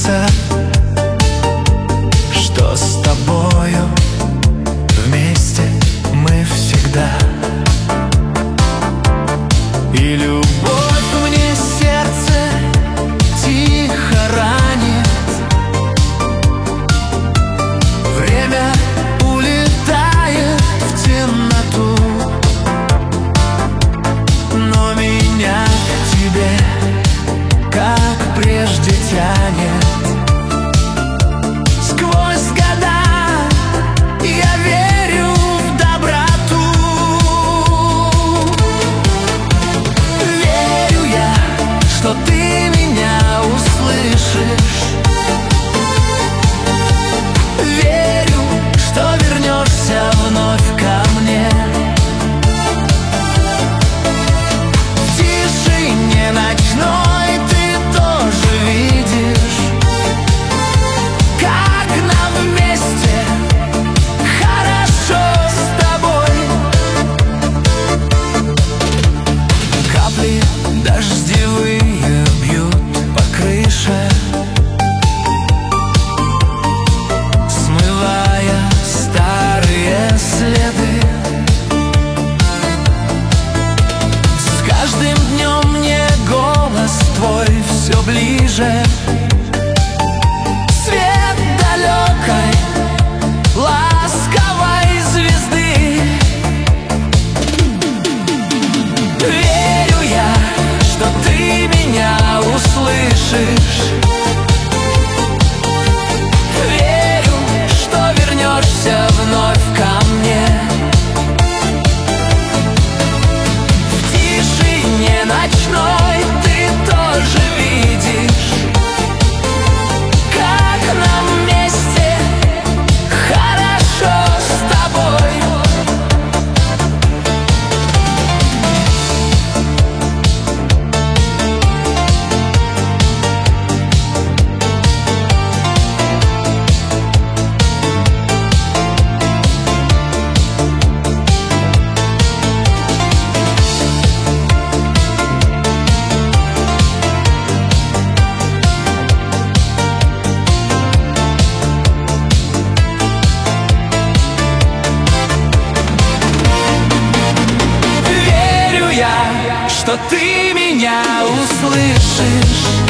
сердца, что с тобою вместе мы всегда. И любовь мне сердце тихо ранит, время улетает в темноту, но меня к тебе, как прежде, тянет. Сквозь года я верю в доброту. Верю я, что ты меня услышишь. Верю, что вернешься вновь ко мне. В тишине ночной ты тоже видишь, как нам вместе хорошо с тобой. Капли дождевые бьют по крыше, смывая старые следы. С каждым днем мне голос твой все ближе. Свет далекой ласковой звезды. Верю я, что ты меня услышишь. Верю, что вернешься вновь ко мне. В тишине ночной ты тоже видишь, как нам вместе хорошо с тобой. Верю я, что ты меня услышишь.